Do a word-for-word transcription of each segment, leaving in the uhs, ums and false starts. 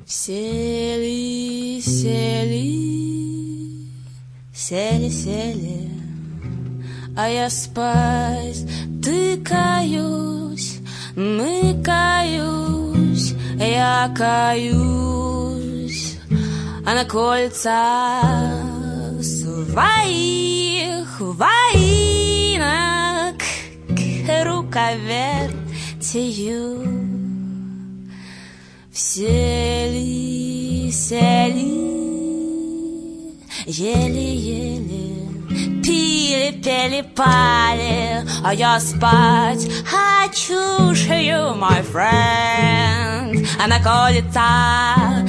Сели, сели, сели, сели, а я спать тыкаюсь, мыкаюсь, я каюсь, а на кольца своих воинок руковерти. Все ли, сели, еле-еле, пили, пели, пали, а я спать хочу, шею, my friend. Она колется,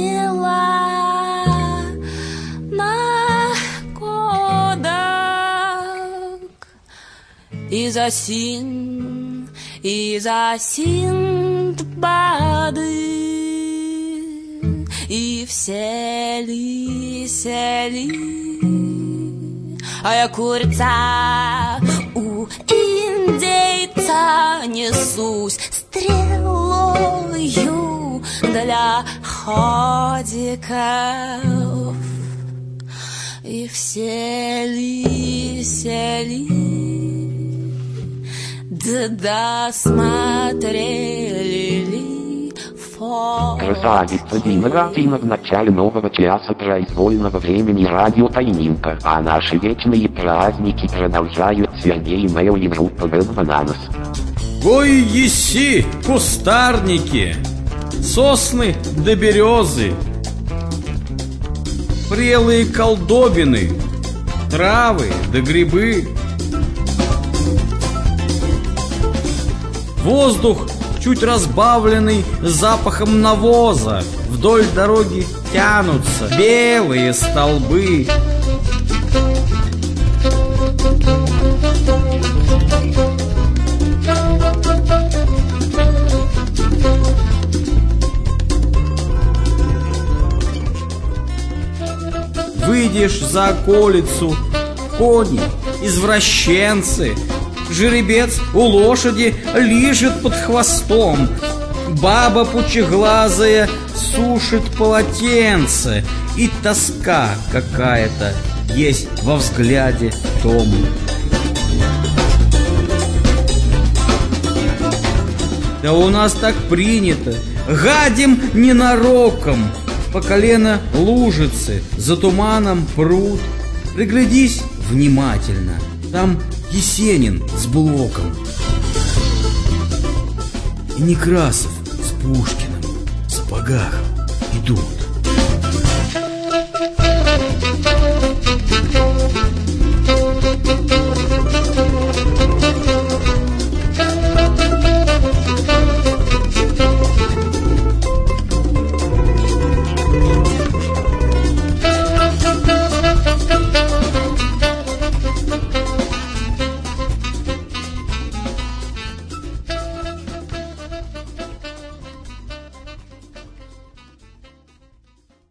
сняла на кодок из осин, из осин бады. И все ли, сели, а я курица у индейца, несусь стрелою для ходиков. И все ли, сели, да досмотрели ли. Красавица Дина Рафина в начале нового часа произвольного времени радио Тайнинка, а наши вечные праздники продолжают Сергей Мэйл и группа Web Bananas. Ой, еси, кустарники, сосны да березы, прелые колдобины, травы да грибы. Воздух чуть разбавленный запахом навоза. Вдоль дороги тянутся белые столбы. Выйдешь за околицу, кони, извращенцы. Жеребец у лошади лижет под хвостом. Баба пучеглазая сушит полотенце. И тоска какая-то есть во взгляде том. Да у нас так принято. Гадим ненароком. По колено лужицы, за туманом пруд. Приглядись внимательно. Там Есенин с Блоком и Некрасов с Пушкиным в сапогах идут.